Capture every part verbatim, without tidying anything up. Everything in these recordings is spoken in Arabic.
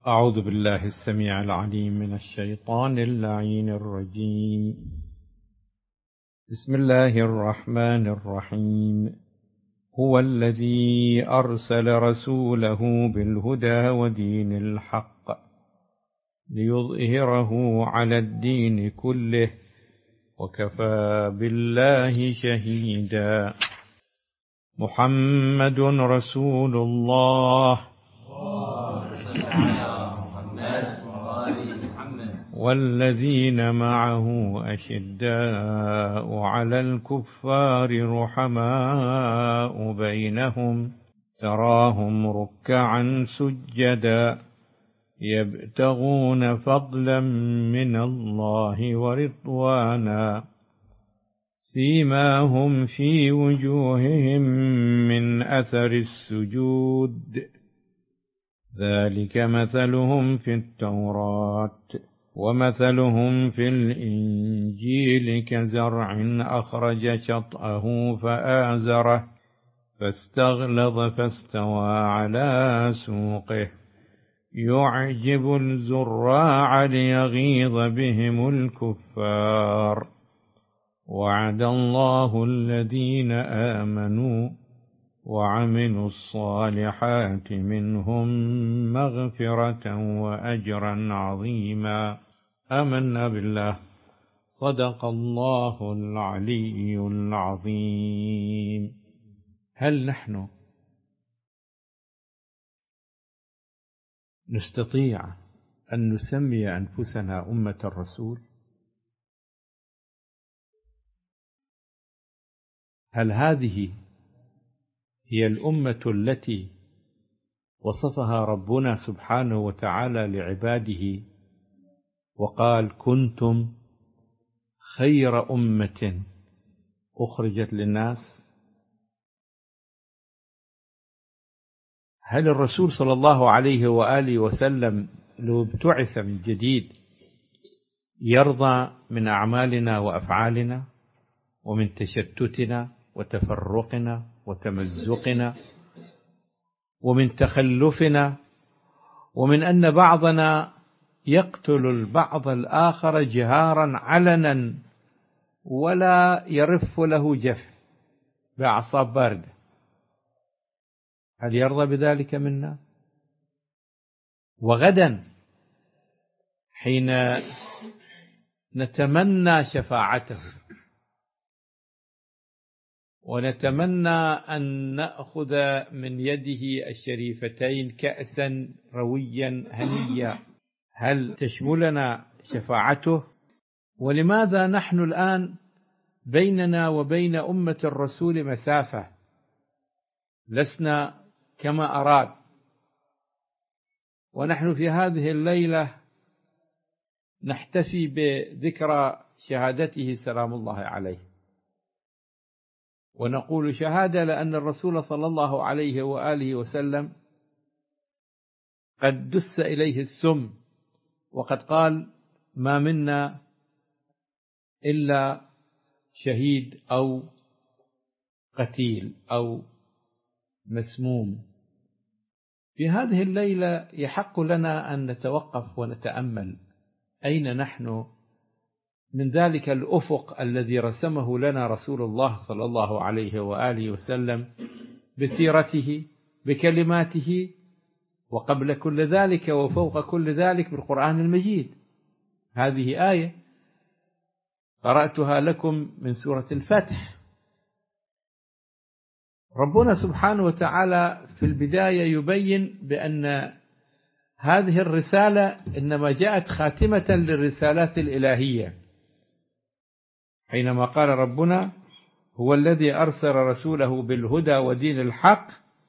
أعوذ بالله السميع العليم من الشيطان اللعين الرجيم. بسم الله الرحمن الرحيم. هو الذي أرسل رسوله بالهدى ودين الحق ليظهره على الدين كله وكفى بالله شهيدا. محمد رسول الله والذين معه أشداء على الكفار رحماء بينهم تراهم ركعا سجدا يبتغون فضلا من الله ورضوانا سيماهم في وجوههم من أثر السجود ذلك مثلهم في التوراة ومثلهم في الإنجيل كزرع أخرج شطأه فآزره فاستغلظ فاستوى على سوقه يعجب الزراع ليغيظ بهم الكفار. وعد الله الذين آمنوا وعملوا الصالحات منهم مغفرة وأجرا عظيما. آمنا بالله. صدق الله العلي العظيم. هل نحن نستطيع أن نسمي أنفسنا أمة الرسول؟ هل هذه هي الأمة التي وصفها ربنا سبحانه وتعالى لعباده وقال كنتم خير أمة أخرجت للناس؟ هل الرسول صلى الله عليه وآله وسلم لو ابتعث من جديد يرضى من أعمالنا وأفعالنا ومن تشتتنا وتفرقنا وتمزقنا ومن تخلفنا ومن أن بعضنا يقتل البعض الآخر جهارا علنا ولا يرف له جف بأعصاب باردة؟ هل يرضى بذلك منا؟ وغدا حين نتمنى شفاعته ونتمنى أن نأخذ من يده الشريفتين كأسا رويا هنيا، هل تشملنا شفاعته؟ ولماذا نحن الآن بيننا وبين أمة الرسول مسافة؟ لسنا كما أراد، ونحن في هذه الليلة نحتفي بذكرى شهادته سلام الله عليه، ونقول شهادة لأن الرسول صلى الله عليه وآله وسلم قد دس إليه السم، وقد قال ما منا إلا شهيد أو قتيل أو مسموم. في هذه الليلة يحق لنا أن نتوقف ونتأمل أين نحن من ذلك الأفق الذي رسمه لنا رسول الله صلى الله عليه وآله وسلم بسيرته بكلماته، وقبل كل ذلك وفوق كل ذلك بالقرآن المجيد. هذه آية قرأتها لكم من سورة الفتح. ربنا سبحانه وتعالى في البداية يبين بأن هذه الرسالة إنما جاءت خاتمة للرسالات الإلهية، حينما قال ربنا هو الذي أرسل رسوله بالهدى ودين الحق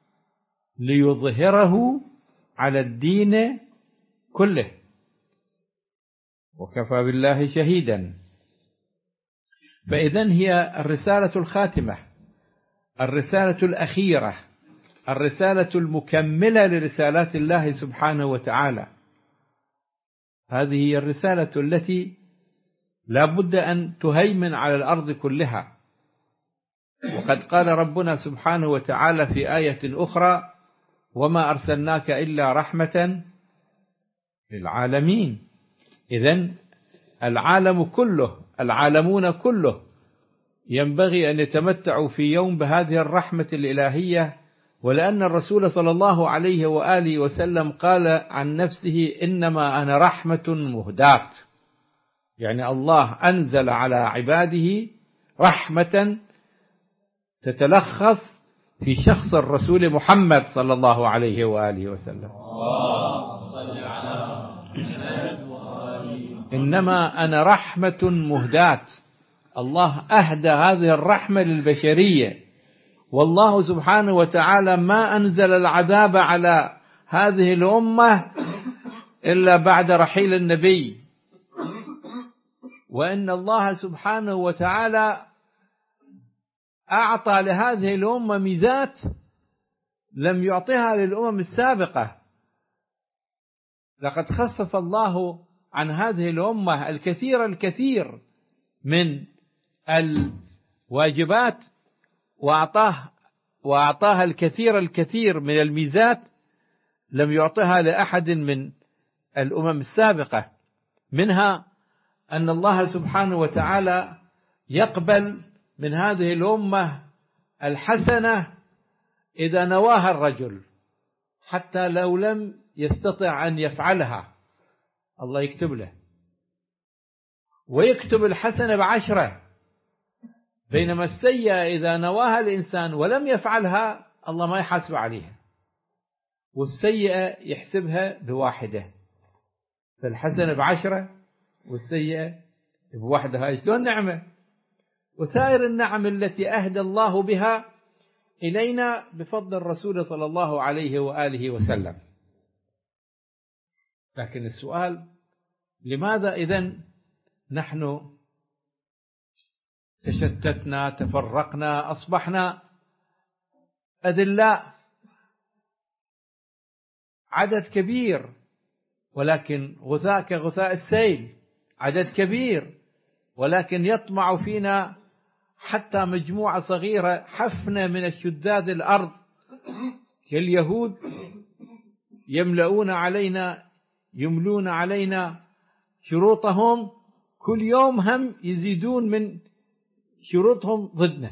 ليظهره على الدين كله وكفى بالله شهيدا. فإذن هي الرسالة الخاتمة، الرسالة الأخيرة، الرسالة المكملة لرسالات الله سبحانه وتعالى. هذه هي الرسالة التي لا بد أن تهيمن على الأرض كلها. وقد قال ربنا سبحانه وتعالى في آية أخرى وما أرسلناك إلا رحمة للعالمين. إذن العالم كله، العالمون كله ينبغي أن يتمتعوا في يوم بهذه الرحمة الإلهية. ولأن الرسول صلى الله عليه وآله وسلم قال عن نفسه: إنما أنا رحمة مهداة، يعني الله أنزل على عباده رحمة تتلخص في شخص الرسول محمد صلى الله عليه وآله وسلم. إنما أنا رحمة مهداة، الله أهدى هذه الرحمة للبشرية. والله سبحانه وتعالى ما أنزل العذاب على هذه الأمة إلا بعد رحيل النبي. وإن الله سبحانه وتعالى أعطى لهذه الأمة ميزات لم يعطها للأمم السابقة. لقد خفف الله عن هذه الأمة الكثير الكثير من الواجبات، وأعطاه وأعطاها الكثير الكثير من الميزات لم يعطها لأحد من الأمم السابقة. منها أن الله سبحانه وتعالى يقبل من هذه الأمة الحسنة إذا نواها الرجل، حتى لو لم يستطع أن يفعلها الله يكتب له، ويكتب الحسنة بعشرة. بينما السيئة إذا نواها الإنسان ولم يفعلها الله ما يحاسب عليها، والسيئة يحسبها بواحدة. فالحسنة بعشرة والسيئة بواحدة. هاي شلون نعمة؟ وسائر النعم التي أهدى الله بها إلينا بفضل الرسول صلى الله عليه وآله وسلم. لكن السؤال: لماذا إذن نحن تشتتنا، تفرقنا، أصبحنا أذلاء، عدد كبير ولكن غثاء كغثاء السيل، عدد كبير ولكن يطمع فينا حتى مجموعة صغيرة حفنة من الشذاذ الأرض كاليهود يملؤون علينا يملون علينا شروطهم، كل يوم هم يزيدون من شروطهم ضدنا.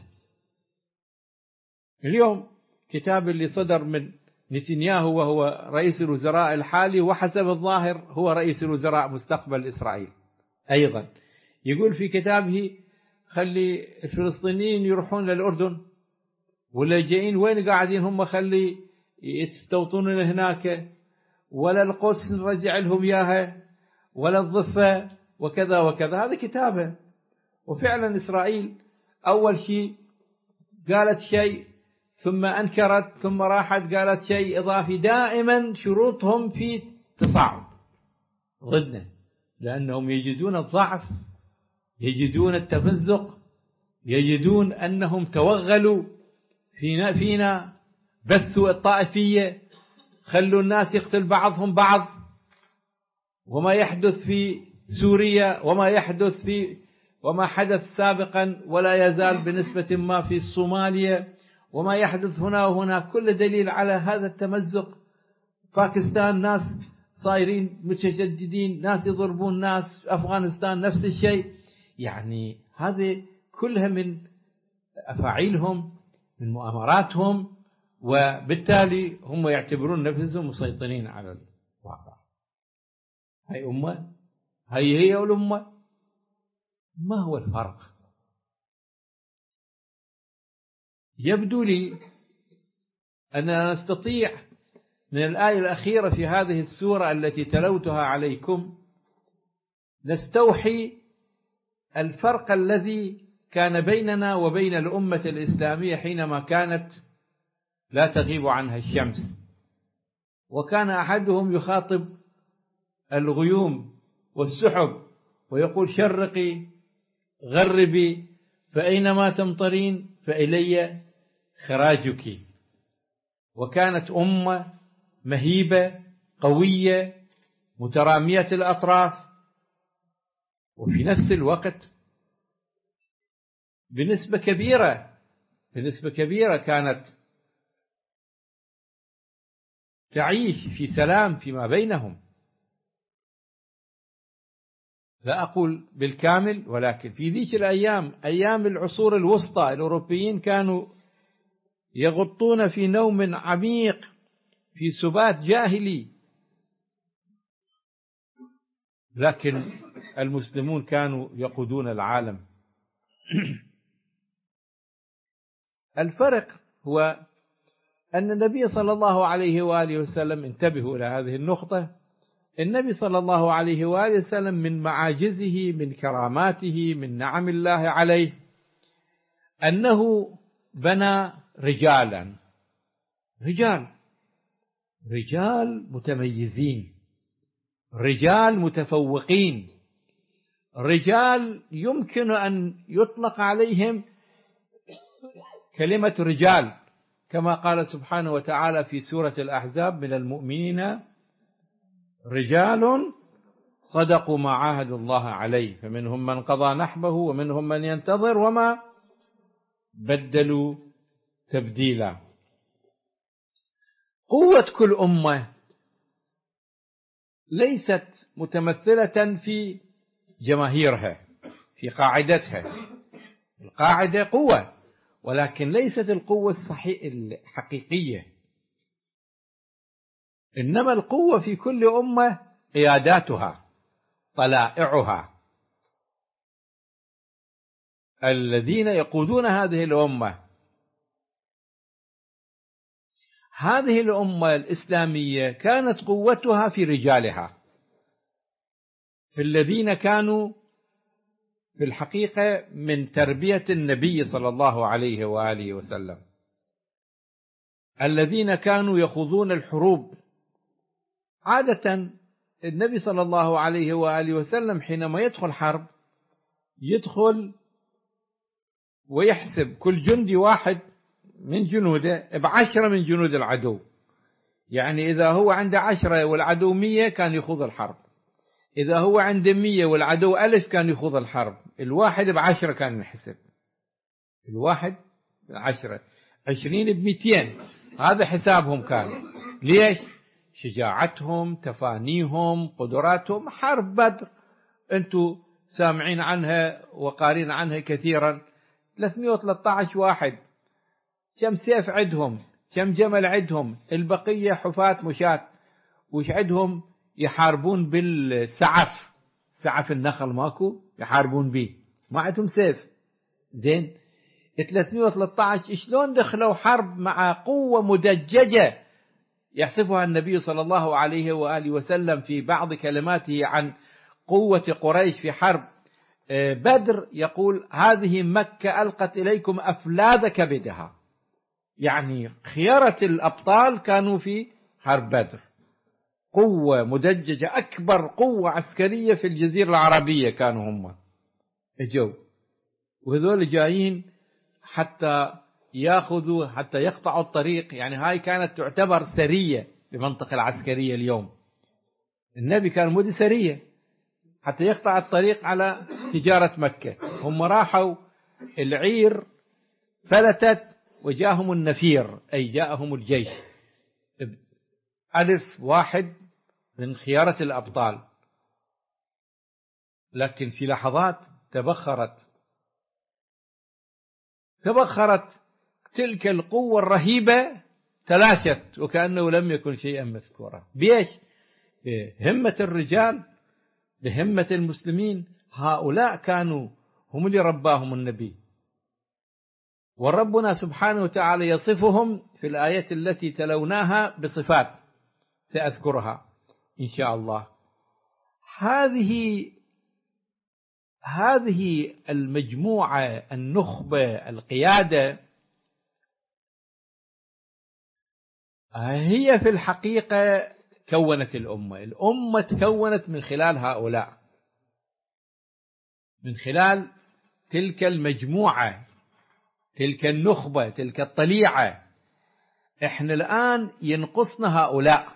اليوم كتاب اللي صدر من نتنياهو وهو رئيس الوزراء الحالي، وحسب الظاهر هو رئيس الوزراء مستقبل إسرائيل أيضا، يقول في كتابه: خلي الفلسطينيين يروحون للأردن، ولا جايين وين قاعدين هم خلي يستوطنون هناك، ولا القدس نرجع لهم إياها، ولا الضفة، وكذا وكذا. هذا كتابه. وفعلا إسرائيل أول شيء قالت شيء ثم أنكرت ثم راحت قالت شيء إضافي. دائما شروطهم في تصاعد ضدنا، لأنهم يجدون الضعف، يجدون التمزق، يجدون أنهم توغلوا فينا, فينا بثوا الطائفية، خلوا الناس يقتل بعضهم بعض. وما يحدث في سوريا وما يحدث في وما حدث سابقا ولا يزال بنسبة ما في صوماليا، وما يحدث هنا وهنا، كل دليل على هذا التمزق. باكستان ناس صايرين متشددين، ناس يضربون ناس، أفغانستان نفس الشيء. يعني هذه كلها من أفاعيلهم، من مؤامراتهم، وبالتالي هم يعتبرون نفسهم مسيطرين على الواقع. هاي أمة، هاي هي الأمة. ما هو الفرق؟ يبدو لي أننا نستطيع من الآية الأخيرة في هذه السورة التي تلوتها عليكم نستوحي الفرق الذي كان بيننا وبين الأمة الإسلامية حينما كانت لا تغيب عنها الشمس، وكان أحدهم يخاطب الغيوم والسحب ويقول: شرقي غربي فأينما تمطرين فإلي خراجك. وكانت أمة مهيبة قوية مترامية الأطراف، وفي نفس الوقت بنسبة كبيرة بنسبة كبيرة كانت تعيش في سلام فيما بينهم. لا أقول بالكامل، ولكن في ذيك الأيام أيام العصور الوسطى الأوروبيين كانوا يغطون في نوم عميق، في سبات جاهلي، لكن المسلمون كانوا يقودون العالم. الفرق هو أن النبي صلى الله عليه وآله وسلم، انتبهوا إلى هذه النقطة، النبي صلى الله عليه وآله وسلم من معاجزه، من كراماته، من نعم الله عليه، أنه بنى رجالا، رجال رجال متميزين، رجال متفوقين، رجال يمكن أن يطلق عليهم كلمة رجال، كما قال سبحانه وتعالى في سورة الأحزاب: من المؤمنين رجال صدقوا ما عاهدوا الله عليه فمنهم من قضى نحبه ومنهم من ينتظر وما بدلوا تبديلا. قوة كل أمة ليست متمثلة في جماهيرها، في قاعدتها. القاعدة قوة، ولكن ليست القوة الحقيقية، إنما القوة في كل أمة قياداتها، طلائعها، الذين يقودون هذه الأمة. هذه الأمة الإسلامية كانت قوتها في رجالها، في الذين كانوا في الحقيقة من تربية النبي صلى الله عليه وآله وسلم، الذين كانوا يخوضون الحروب. عادة النبي صلى الله عليه وآله وسلم حينما يدخل حرب يدخل ويحسب كل جندي واحد من جنوده بعشرة من جنود العدو، يعني إذا هو عنده عشرة والعدو مية كان يخوض الحرب، إذا هو عنده مية والعدو ألف كان يخوض الحرب. الواحد بعشرة كان يحسب، الواحد بعشرة، عشرين بمئتين، هذا حسابهم كان. ليش؟ شجاعتهم، تفانيهم، قدراتهم. حرب بدر أنتوا سامعين عنها وقارين عنها كثيرا، ثلاثمئة وثلاثة عشر واحد، كم سيف عدهم، كم جمل عدهم، البقية حفاة مشاة، وش عدهم يحاربون بالسعف، سعف النخل ماكو يحاربون به، ما عندهم سيف. زين، ثلاثمئة وثلاثة عشر شلون دخلوا حرب مع قوة مدججة يحسبها النبي صلى الله عليه وآله وسلم في بعض كلماته عن قوة قريش في حرب بدر، يقول: هذه مكة ألقت إليكم أفلاذ كبدها، يعني خيرة الأبطال كانوا في حرب بدر، قوة مدججة، أكبر قوة عسكرية في الجزيرة العربية كانوا هم اجوا، وهذول جايين حتى ياخذوا، حتى يقطعوا الطريق. يعني هاي كانت تعتبر سرية بمنطقة العسكرية اليوم. النبي كان مدي سرية حتى يقطع الطريق على تجارة مكة. هم راحوا، العير فلتت وجاءهم النفير، أي جاءهم الجيش، ألف واحد من خيارة الأبطال، لكن في لحظات تبخرت تبخرت تلك القوة الرهيبة، تلاشت وكأنه لم يكن شيئا مذكورا. بيش؟ بهمة الرجال، بهمة المسلمين. هؤلاء كانوا هم اللي رباهم النبي، وربنا سبحانه وتعالى يصفهم في الآية التي تلوناها بصفات سأذكرها إن شاء الله. هذه هذه المجموعة، النخبة، القيادة، هي في الحقيقة كونت الأمة. الأمة تكونت من خلال هؤلاء، من خلال تلك المجموعة، تلك النخبة، تلك الطليعة. احنا الآن ينقصنا هؤلاء،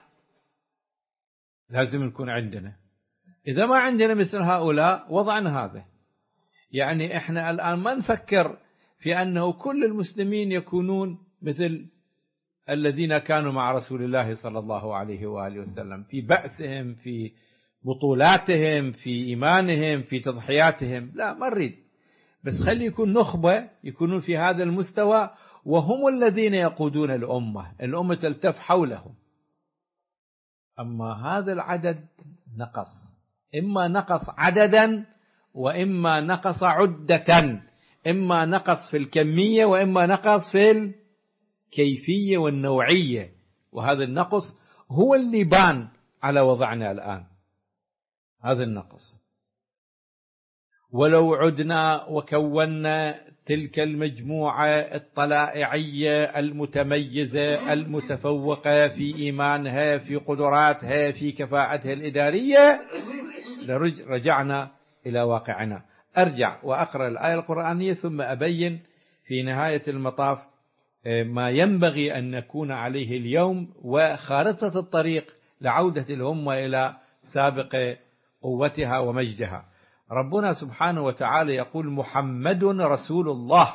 لازم نكون عندنا. إذا ما عندنا مثل هؤلاء وضعنا هذا. يعني احنا الآن ما نفكر في أنه كل المسلمين يكونون مثل الذين كانوا مع رسول الله صلى الله عليه وآله وسلم في بأسهم، في بطولاتهم، في إيمانهم، في تضحياتهم، لا ما نريد، بس خلي يكون نخبة يكونون في هذا المستوى، وهم الذين يقودون الأمة، الأمة تلتف حولهم. أما هذا العدد نقص، إما نقص عددا وإما نقص عدة، إما نقص في الكمية وإما نقص في الكيفية والنوعية، وهذا النقص هو اللي بان على وضعنا الآن، هذا النقص. ولو عدنا وكونا تلك المجموعة الطلائعية المتميزة المتفوقة في إيمانها، في قدراتها، في كفاءتها الإدارية، لرجعنا إلى واقعنا. أرجع وأقرأ الآية القرآنية ثم أبين في نهاية المطاف ما ينبغي أن نكون عليه اليوم، وخارطة الطريق لعودة الأمة إلى سابق قوتها ومجدها. ربنا سبحانه وتعالى يقول: محمد رسول الله.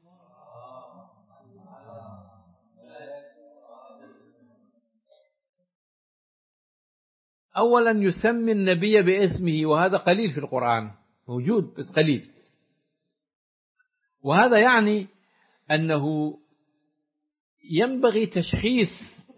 أولا يسمي النبي باسمه، وهذا قليل في القرآن، موجود بس قليل، وهذا يعني أنه ينبغي تشخيص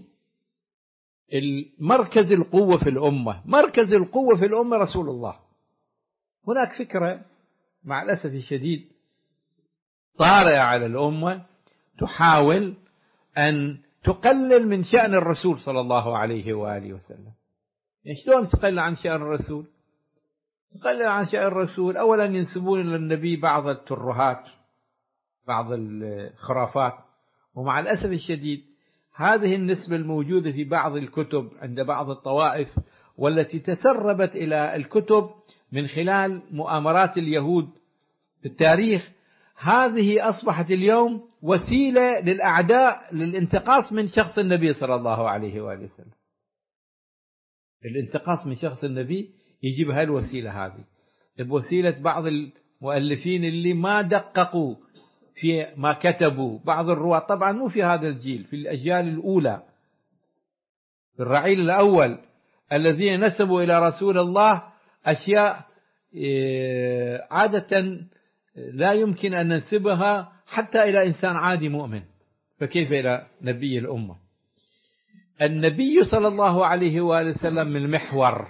مركز القوة في الأمة. مركز القوة في الأمة رسول الله. هناك فكرة مع الأسف الشديد طارئة على الأمة تحاول أن تقلل من شأن الرسول صلى الله عليه وآله وسلم. يعني شلون تقلل عن شأن الرسول؟ تقلل عن شأن الرسول، أولا ينسبون إلى النبي بعض الترهات، بعض الخرافات، ومع الأسف الشديد هذه النسبة الموجودة في بعض الكتب عند بعض الطوائف، والتي تسربت إلى الكتب من خلال مؤامرات اليهود في التاريخ، هذه أصبحت اليوم وسيلة للأعداء للانتقاص من شخص النبي صلى الله عليه وآله وسلم. الانتقاص من شخص النبي يجي بهالوسيلة هذه، بوسيلة بعض المؤلفين اللي ما دققوا في ما كتبوا، بعض الرواة، طبعا مو في هذا الجيل، في الأجيال الأولى، في الرعيل الأول الذين نسبوا إلى رسول الله أشياء عادة لا يمكن أن ننسبها حتى إلى إنسان عادي مؤمن، فكيف إلى نبي الأمة؟ النبي صلى الله عليه وآله وسلم من المحور.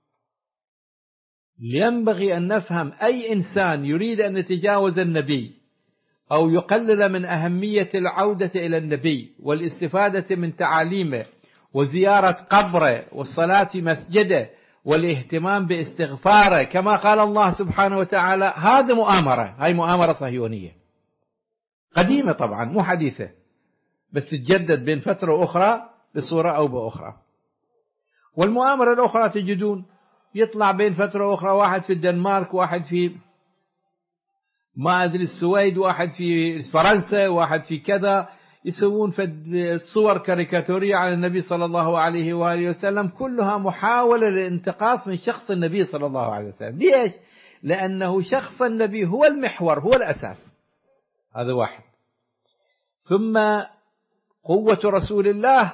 ينبغي أن نفهم أي إنسان يريد أن يتجاوز النبي أو يقلل من أهمية العودة إلى النبي والاستفادة من تعاليمه وزيارة قبره والصلاة في مسجده والاهتمام باستغفاره كما قال الله سبحانه وتعالى، هذا مؤامرة، هاي مؤامرة صهيونية قديمة طبعا مو حديثة، بس تجدد بين فترة وأخرى بصورة أو بأخرى. والمؤامرة الأخرى تجدون يطلع بين فترة وأخرى واحد في الدنمارك، واحد في ما أدري السويد، واحد في فرنسا، واحد في كذا، يسوون صور كاريكاتورية على النبي صلى الله عليه وآله وسلم، كلها محاولة للانتقاص من شخص النبي صلى الله عليه وسلم. ليش؟ لأنه شخص النبي هو المحور، هو الأساس، هذا واحد. ثم قوة رسول الله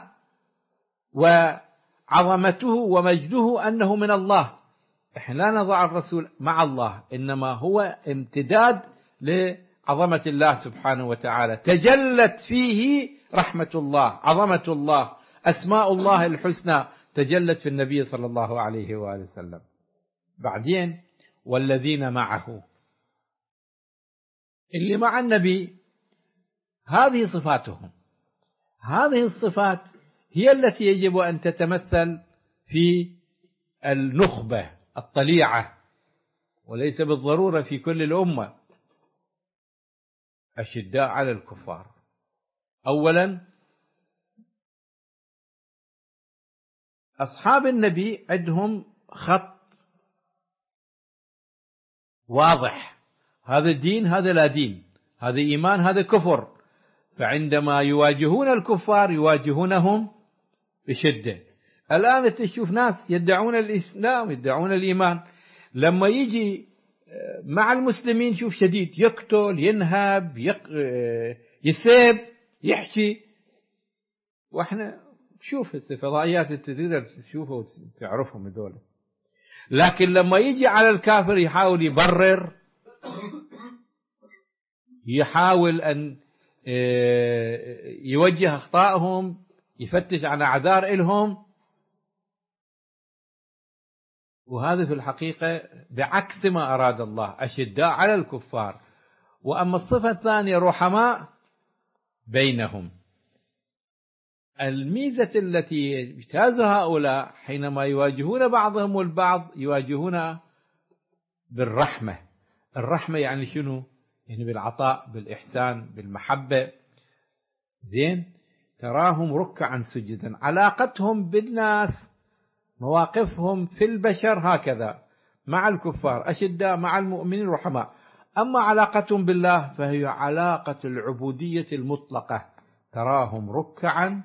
وعظمته ومجده أنه من الله. إحنا لا نضع الرسول مع الله، إنما هو امتداد لعظمة الله سبحانه وتعالى، تجلت فيه رحمة الله، عظمة الله، أسماء الله الحسنى تجلت في النبي صلى الله عليه وآله وسلم. بعدين والذين معه، اللي مع النبي هذه صفاتهم، هذه الصفات هي التي يجب أن تتمثل في النخبة الطليعة، وليس بالضرورة في كل الأمة. أشداء على الكفار، أولا أصحاب النبي عندهم خط واضح، هذا دين هذا لا دين، هذا إيمان هذا كفر، فعندما يواجهون الكفار يواجهونهم بشدة. الآن تشوف ناس يدعون الإسلام يدعون الإيمان، لما يجي مع المسلمين شوف شديد، يقتل ينهب يسب يحكي. واحنا شوف الفضائيات تقدر تشوفها وتعرفهم هذول. لكن لما يجي على الكافر يحاول يبرر، يحاول أن يوجه أخطائهم، يفتش عن أعذار إلهم، وهذا في الحقيقة بعكس ما أراد الله، أشداء على الكفار. وأما الصفة الثانية رحماء بينهم. الميزة التي يجتاز هؤلاء حينما يواجهون بعضهم البعض يواجهون بالرحمة. الرحمة يعني شنو؟ يعني بالعطاء، بالإحسان، بالمحبة. زين، تراهم ركعا سجدا. علاقتهم بالناس، مواقفهم في البشر هكذا، مع الكفار أشداء، مع المؤمنين رحماء. أما علاقتهم بالله فهي علاقة العبودية المطلقة، تراهم ركعا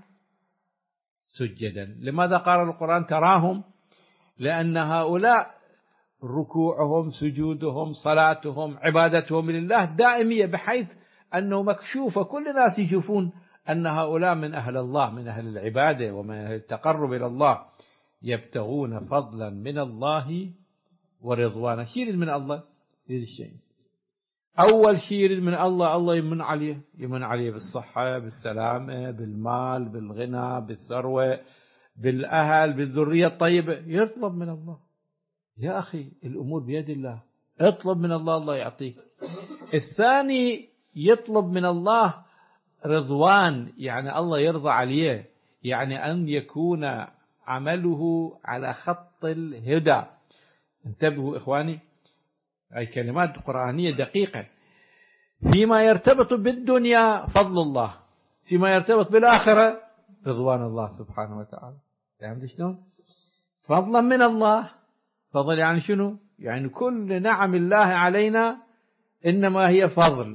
سجدا. لماذا قال القرآن تراهم؟ لأن هؤلاء ركوعهم، سجودهم، صلاتهم، عبادتهم لله دائمية، بحيث أنه مكشوفة، كل الناس يشوفون أن هؤلاء من أهل الله، من أهل العبادة ومن أهل التقرب إلى الله، يبتغون فضلا من الله ورضوانا. شيء من الله هذا الشيء. أول شيء من الله، الله يمن عليه، يمن عليه بالصحة، بالسلامة، بالمال، بالغنى، بالثروة، بالأهل، بالذرية الطيبة. يطلب من الله. يا أخي الأمور بيد الله، اطلب من الله، الله يعطيك. الثاني يطلب من الله رضوان، يعني الله يرضى عليه، يعني أن يكون عمله على خط الهدى. انتبهوا إخواني، هاي كلمات قرآنية دقيقة. فيما يرتبط بالدنيا فضل الله، فيما يرتبط بالآخرة رضوان الله سبحانه وتعالى. فهمت شلون؟ فضلا من الله. فضل يعني شنو؟ يعني كل نعم الله علينا إنما هي فضل.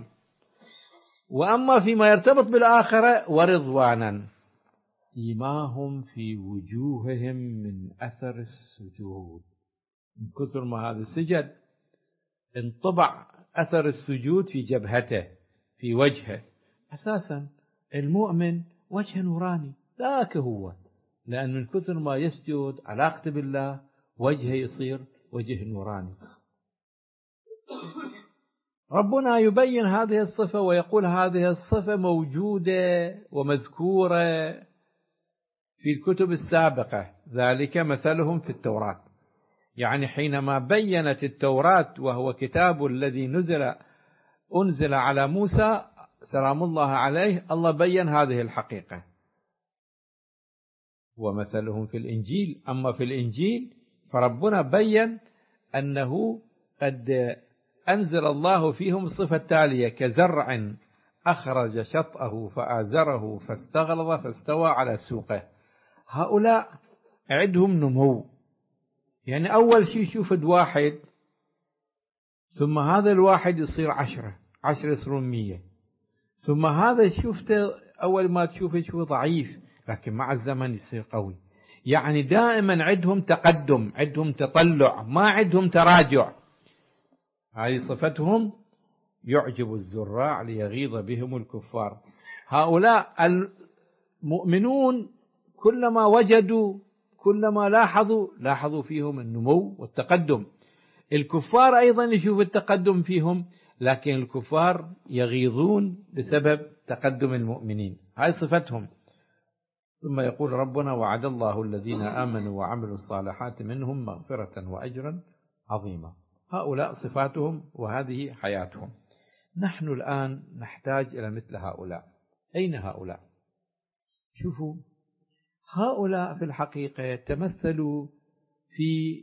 وأما فيما يرتبط بالآخرة ورضوانا، سيماهم في وجوههم من أثر السجود. من كثر ما هذا سجد انطبع أثر السجود في جبهته، في وجهه. أساسا المؤمن وجه نوراني، ذاك هو، لأن من كثر ما يسجد علاقته بالله وجهه يصير وجه نوراني. ربنا يبين هذه الصفة ويقول هذه الصفة موجودة ومذكورة في الكتب السابقة، ذلك مثلهم في التوراة. يعني حينما بينت التوراة وهو كتاب الذي نزل أنزل على موسى سلام الله عليه، الله بين هذه الحقيقة. ومثلهم في الإنجيل، أما في الإنجيل فربنا بين أنه قد أنزل الله فيهم الصفة التالية: كزرع أخرج شطأه فآزره فاستغلظ فاستوى على سوقه. هؤلاء عندهم نمو، يعني أول شيء شوفد واحد، ثم هذا الواحد يصير عشرة، عشرة يصيرون مية، ثم هذا شوفته أول ما تشوفه شوفه ضعيف، لكن مع الزمن يصير قوي. يعني دائما عندهم تقدم، عندهم تطلع، ما عندهم تراجع. هذه صفتهم. يعجب الزراع ليغيظ بهم الكفار. هؤلاء المؤمنون كلما وجدوا، كلما لاحظوا، لاحظوا فيهم النمو والتقدم. الكفار أيضا يشوف التقدم فيهم، لكن الكفار يغيظون بسبب تقدم المؤمنين. هذه صفتهم. ثم يقول ربنا: وعد الله الذين آمنوا وعملوا الصالحات منهم مغفرة وأجرا عظيما. هؤلاء صفاتهم وهذه حياتهم. نحن الآن نحتاج إلى مثل هؤلاء. أين هؤلاء؟ شوفوا، هؤلاء في الحقيقة تمثلوا في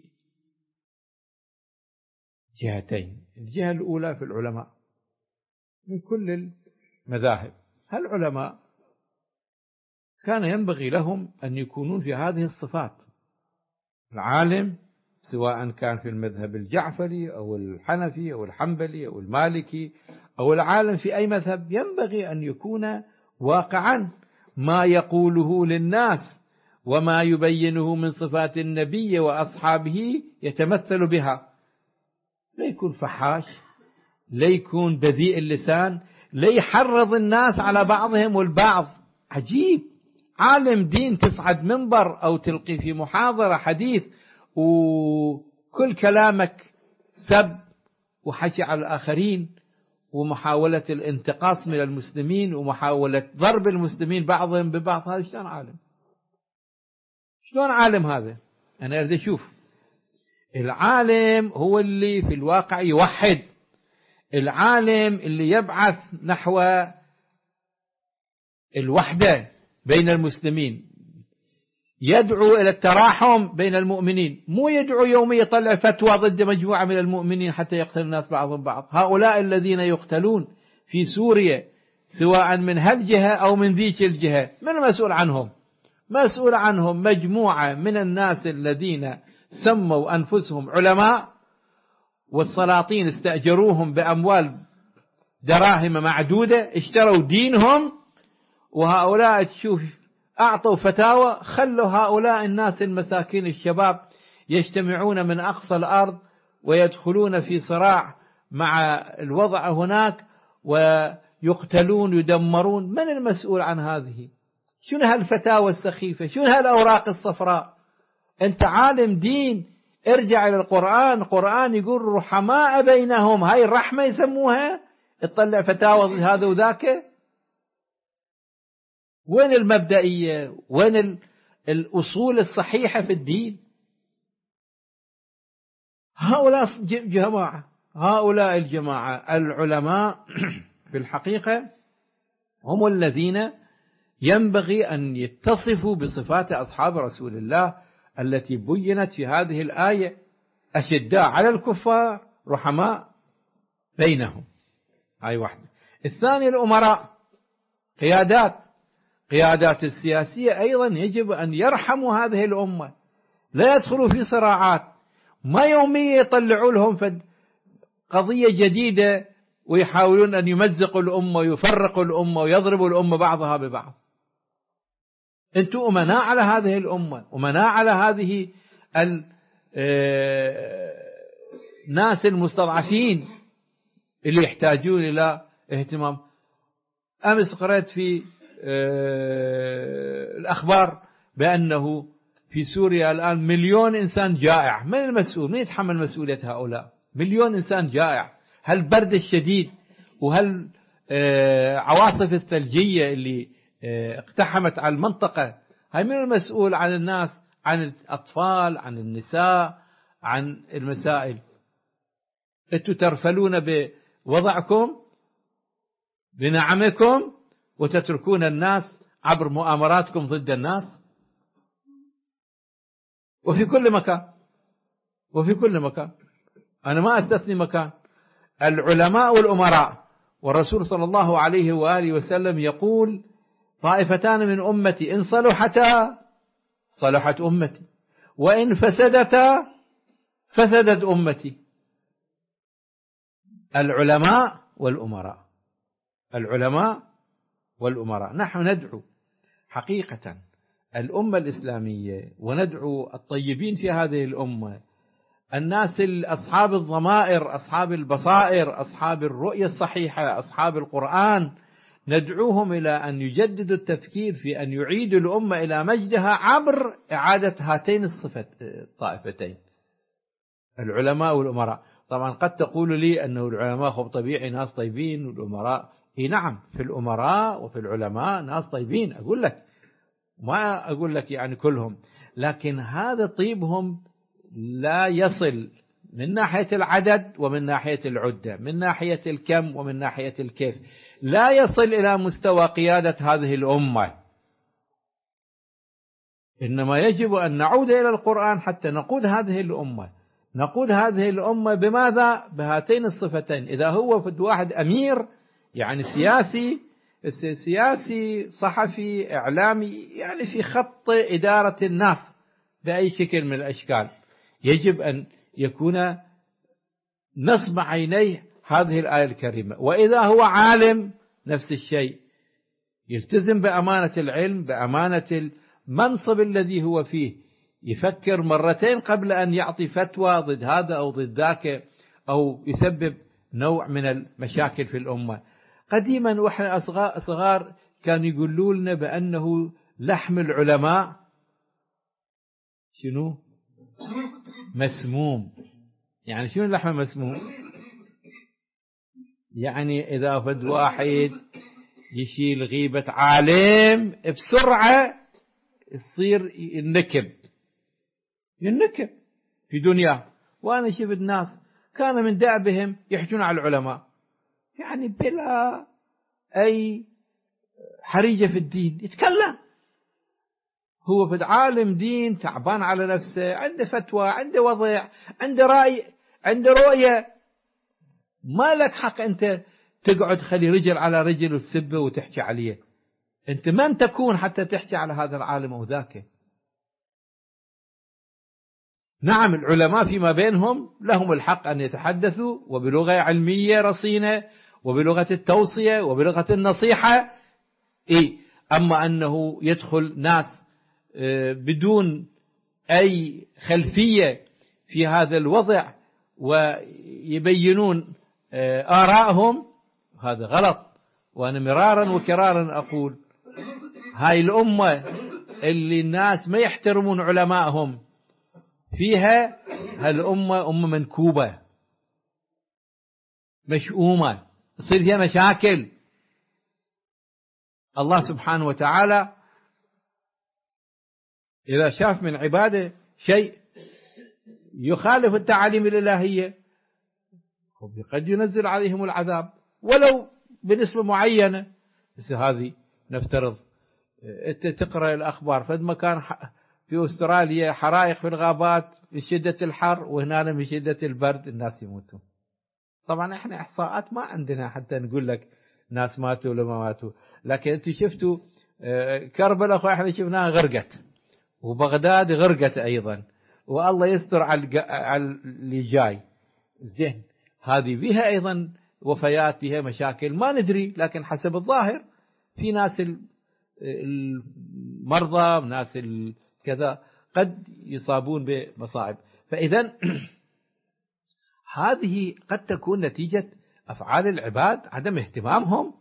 جهتين. الجهة الأولى في العلماء من كل المذاهب. هالعلماء كان ينبغي لهم أن يكونون في هذه الصفات. العالم سواء كان في المذهب الجعفري أو الحنفي أو الحنبلي أو المالكي أو العالم في أي مذهب، ينبغي أن يكون واقعا ما يقوله للناس وما يبينه من صفات النبي وأصحابه يتمثل بها. لا يكون فحاش، لا يكون بذيء اللسان، لا يحرض الناس على بعضهم والبعض. عجيب، عالم دين تصعد منبر أو تلقي في محاضرة حديث كل كلامك سب وحكي على الآخرين ومحاولة الانتقاص من المسلمين ومحاولة ضرب المسلمين بعضهم ببعض، هذا شلون عالم؟ شلون عالم هذا؟ أنا أريد أشوف العالم هو اللي في الواقع يوحد، العالم اللي يبعث نحو الوحدة بين المسلمين، يدعو إلى التراحم بين المؤمنين، مو يدعو يوميا يطلع فتوى ضد مجموعة من المؤمنين حتى يقتل الناس بعضهم بعض. هؤلاء الذين يقتلون في سوريا سواء من هالجهة أو من ذيك الجهة، من المسؤول عنهم؟ مسؤول عنهم مجموعة من الناس الذين سموا أنفسهم علماء، والسلاطين استأجروهم بأموال دراهم معدودة، اشتروا دينهم، وهؤلاء تشوف أعطوا فتاوى خلوا هؤلاء الناس المساكين الشباب يجتمعون من أقصى الأرض ويدخلون في صراع مع الوضع هناك ويقتلون يدمرون. من المسؤول عن هذه؟ شنو هالفتاوى السخيفة؟ شنو هالأوراق الصفراء؟ أنت عالم دين، ارجع إلى القرآن. القرآن يقول رحماء بينهم، هاي الرحمة يسموها، تطلع فتاوى هذا وذاك. وين المبدئية؟ وين الأصول الصحيحة في الدين؟ هؤلاء جماعة، هؤلاء الجماعة العلماء في الحقيقة هم الذين ينبغي أن يتصفوا بصفات أصحاب رسول الله التي بينت في هذه الآية: أشداء على الكفار رحماء بينهم. هاي واحدة. الثانية الأمراء، قيادات، قيادات السياسية أيضا يجب أن يرحموا هذه الأمة، لا يدخلوا في صراعات، ما يوميا يطلعوا لهم فد قضية جديدة ويحاولون أن يمزقوا الأمة ويفرقوا الأمة ويضربوا الأمة بعضها ببعض. أنتم أمناء على هذه الأمة، أمناء على هذه الناس المستضعفين اللي يحتاجون إلى اهتمام. أمس قرأت في الأخبار بأنه في سوريا الآن مليون إنسان جائع. من المسؤول؟ من يتحمل مسؤولية هؤلاء؟ مليون إنسان جائع. هل البرد الشديد وهل عواصف الثلجية اللي اقتحمت على المنطقة، هاي من المسؤول عن الناس، عن الأطفال، عن النساء، عن المسائل؟ أنتم ترفلون بوضعكم بنعمكم وتتركون الناس عبر مؤامراتكم ضد الناس. وفي كل مكان، وفي كل مكان، أنا ما أستثني مكان. العلماء والأمراء، والرسول صلى الله عليه وآله وسلم يقول: طائفتان من أمتي إن صلحتا صلحت أمتي وإن فسدتا فسدت أمتي. العلماء والأمراء، العلماء والأمراء. نحن ندعو حقيقة الأمة الإسلامية وندعو الطيبين في هذه الأمة، الناس أصحاب الضمائر، أصحاب البصائر، أصحاب الرؤية الصحيحة، أصحاب القرآن، ندعوهم إلى أن يجددوا التفكير في أن يعيدوا الأمة إلى مجدها عبر إعادة هاتين الصفات الطائفتين، العلماء والأمراء. طبعا قد تقول لي أنه العلماء خب طبيعي ناس طيبين والأمراء، إيه نعم، في الأمراء وفي العلماء ناس طيبين، أقول لك ما أقول لك يعني كلهم، لكن هذا طيبهم لا يصل من ناحية العدد ومن ناحية العدة، من ناحية الكم ومن ناحية الكيف، لا يصل إلى مستوى قيادة هذه الأمة. إنما يجب أن نعود إلى القرآن حتى نقود هذه الأمة. نقود هذه الأمة بماذا؟ بهاتين الصفتين. إذا هو في واحد أمير يعني سياسي سياسي صحفي إعلامي، يعني في خط إدارة الناس بأي شكل من الأشكال، يجب أن يكون نصب عينيه هذه الآية الكريمة. وإذا هو عالم نفس الشيء، يلتزم بأمانة العلم، بأمانة المنصب الذي هو فيه، يفكر مرتين قبل أن يعطي فتوى ضد هذا أو ضد ذاك أو يسبب نوع من المشاكل في الأمة. قديما وإحنا صغار كانوا يقولوا لنا بأنه لحم العلماء شنو؟ مسموم. يعني شنو اللحم المسموم؟ يعني إذا فد واحد يشيل غيبة عالم بسرعة يصير ينكب ينكب في دنياه. وأنا شفت ناس كان من دأبهم يحجون على العلماء يعني بلا أي حريجة في الدين، يتكلم هو في عالم دين تعبان على نفسه، عنده فتوى، عنده وضع، عنده رأي، عنده رؤية. ما لك حق أنت تقعد خلي رجل على رجل وتسبه وتحكي عليه. أنت من تكون حتى تحكي على هذا العالم أو ذاك؟ نعم العلماء فيما بينهم لهم الحق أن يتحدثوا وبلغة علمية رصينة وبلغة التوصية وبلغة النصيحة، إيه؟ أما أنه يدخل ناس بدون أي خلفية في هذا الوضع ويبينون آراءهم، هذا غلط. وأنا مرارا وكرارا أقول هاي الأمة اللي الناس ما يحترمون علماءهم فيها، هالأمة أمة منكوبة مشؤومة، يصير فيها مشاكل. الله سبحانه وتعالى إذا شاف من عباده شيء يخالف التعاليم الإلهية قد ينزل عليهم العذاب ولو بنسبة معينة. بس هذه نفترض أنت تقرأ الأخبار فد مكان في أستراليا حرائق في الغابات من شدة الحر، وهنا من شدة البرد الناس يموتون. طبعا احنا إحصاءات ما عندنا حتى نقول لك ناس ماتوا ولا ما ماتوا، لكن أنتم شفتوا كربلاء أخوة احنا شفناها غرقت، وبغداد غرقت أيضا، والله يستر على اللي جاي. زين هذه بها أيضا وفيات، بها مشاكل ما ندري، لكن حسب الظاهر في ناس المرضى ناس كذا قد يصابون بمصائب. فإذا هذه قد تكون نتيجة أفعال العباد، عدم اهتمامهم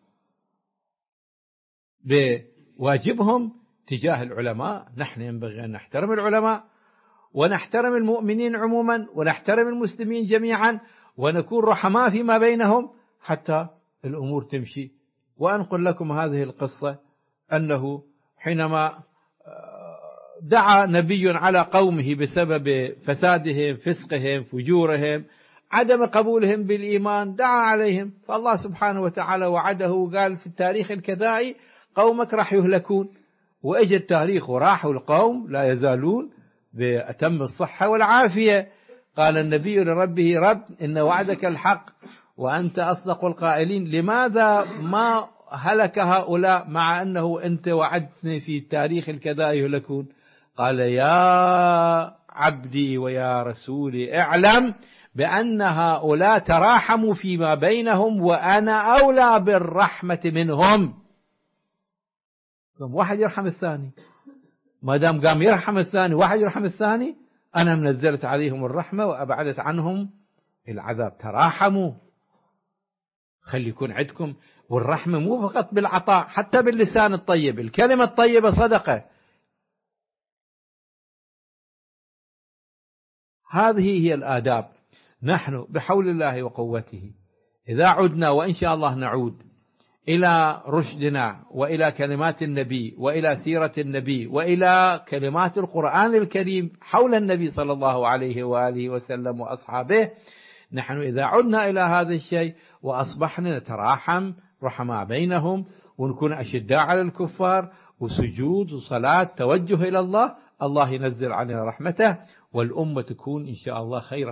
بواجبهم تجاه العلماء. نحن ينبغي أن نحترم العلماء ونحترم المؤمنين عموما ونحترم المسلمين جميعا ونكون رحماء فيما بينهم حتى الأمور تمشي. وأنقل لكم هذه القصة أنه حينما دعا نبي على قومه بسبب فسادهم فسقهم فجورهم عدم قبولهم بالإيمان، دعا عليهم، فالله سبحانه وتعالى وعده وقال في التاريخ الكذائي قومك راح يهلكون. وإجى التاريخ وراحوا القوم لا يزالون بأتم الصحة والعافية. قال النبي لربه رب إن وعدك الحق وأنت أصدق القائلين، لماذا ما هلك هؤلاء مع أنه أنت وعدتني في التاريخ الكذا يهلكون؟ قال يا عبدي ويا رسولي اعلم بأن هؤلاء تراحموا فيما بينهم وأنا أولى بالرحمة منهم. واحد يرحم الثاني، ما دام قام يرحم الثاني واحد يرحم الثاني، أنا منزلت عليهم الرحمة وأبعدت عنهم العذاب. تراحموا، خلي يكون عندكم. والرحمة مو فقط بالعطاء، حتى باللسان الطيب، الكلمة الطيبة صدقة. هذه هي الآداب. نحن بحول الله وقوته إذا عدنا، وإن شاء الله نعود إلى رشدنا وإلى كلمات النبي وإلى سيرة النبي وإلى كلمات القرآن الكريم حول النبي صلى الله عليه وآله وسلم وأصحابه، نحن إذا عدنا إلى هذا الشيء وأصبحنا نتراحم رحماء بينهم ونكون أشداء على الكفار، وسجود وصلاة توجه إلى الله، الله ينزل علينا رحمته والأمة تكون إن شاء الله خيرا.